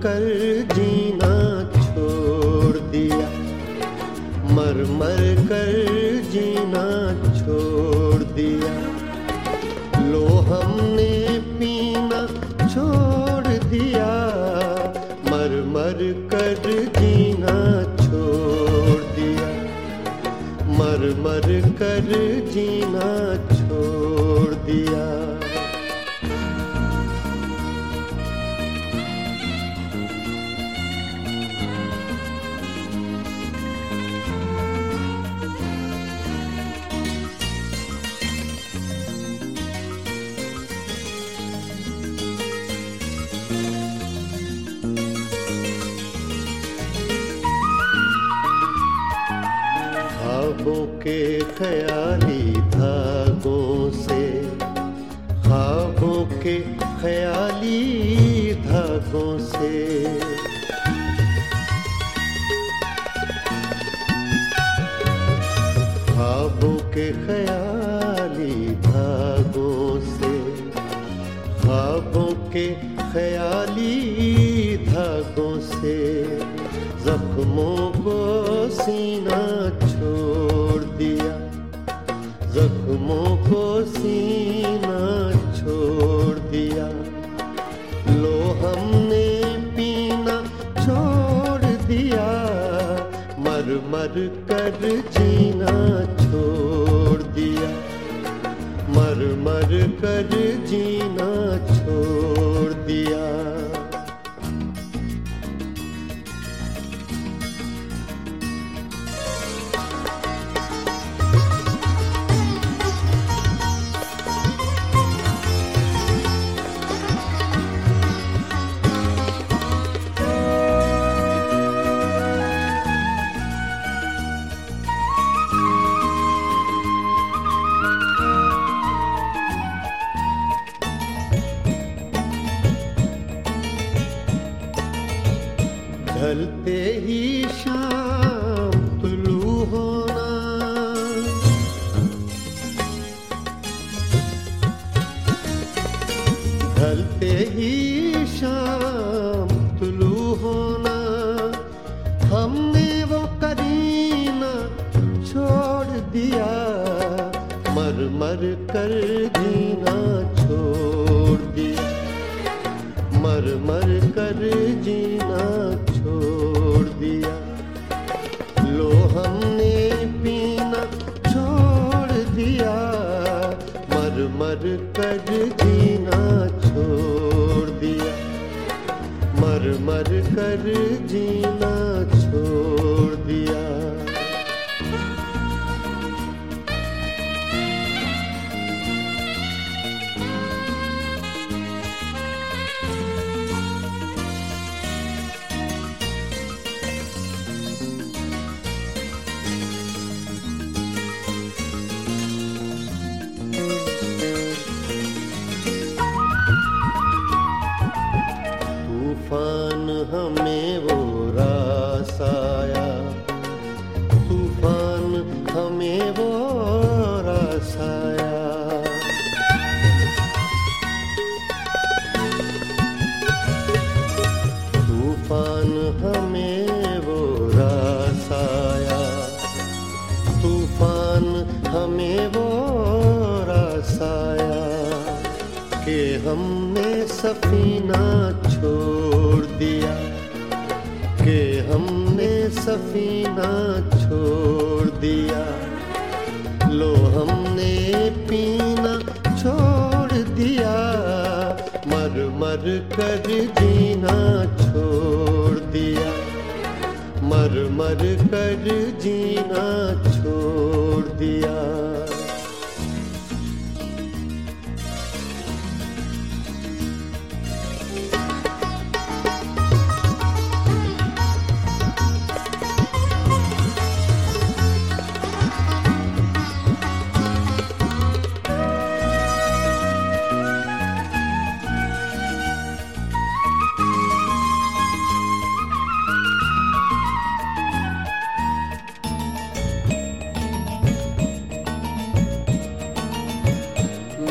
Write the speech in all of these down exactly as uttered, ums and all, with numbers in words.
कर जीना छोड़ दिया, मर मर कर जीना छोड़ दिया। लो हमने पीना छोड़ दिया, मर मर कर जीना छोड़ दिया, मर मर कर जीना छोड़ दिया। ख्वाबों के ख्याली धागों से, ख्वाबों के ख्याली धागों से, ख्वाबों के ख्याली धागों से, ख्वाबों के ख्याली धागों से जख्मों को सीना छोड़ दिया, जख्मों को सीना छोड़ दिया। लो हमने पीना छोड़ दिया, मर मर कर जीना छोड़ दिया, मर मर कर जीना छोड़ दिया। ढलते ही शाम तुलू होना, ढलते ही शाम तुलू होना, हमने वो करीना छोड़ दिया, मर मर कर जीना छोड़ दिया, मर मर कर जीना छोड़ दिया। लो हमने पीना छोड़ दिया, मर मर कर जीना छोड़ दिया, मर मर कर जीना छोड़ दिया। तूफान हमें वो रास आया, तूफान हमें वो रास आया, तूफान हमें वो रास आया, तूफान हमें वो रास आया कि हमने सफीना छोड़ दिया, कि हमने सफीना छोड़ दिया। लो हमने पीना छोड़ दिया, मर मर कर जीना छोड़ दिया, मर मर कर जीना छोड़ दिया।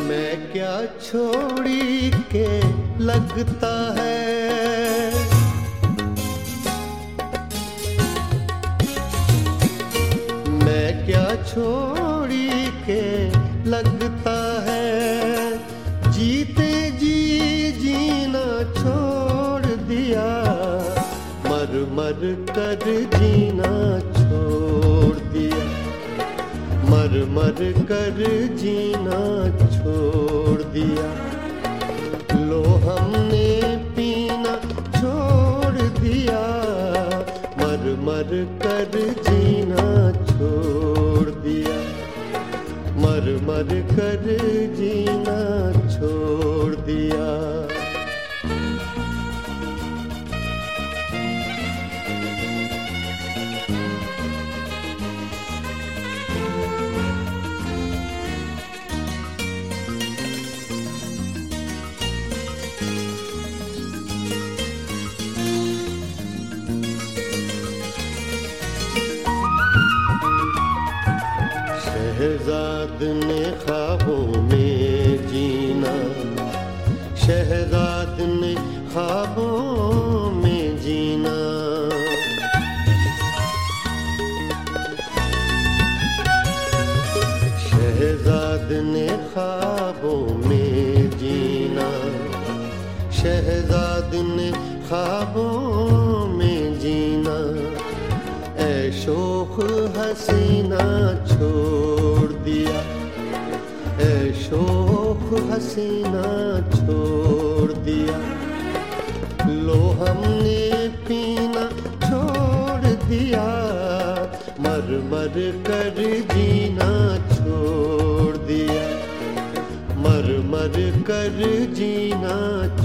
क्या छोड़ी के लगता है, छोड़ी के लगता है, जीते जी जीना छोड़ दिया, मर मर कर जीना छोड़ दिया, मर मर कर जीना छोड़ दिया। लो हमने पीना छोड़ दिया, मर मर कर जीना छोड़ दिया, मर मर कर जीना छोड़ दिया। शहजाद ने ख्वाबों में जीना, शहजाद ने ख्वाबों में जीना, शहजाद ने ख्वाबों में जीना, शहजाद ने ख्वाबों में जीना। ऐ शोख हसीना छोड़ दिया, ऐ शोख हसीना छोड़ दिया। लो हमने पीना छोड़ दिया, मर मर कर जीना छोड़ दिया, मर मर कर जीना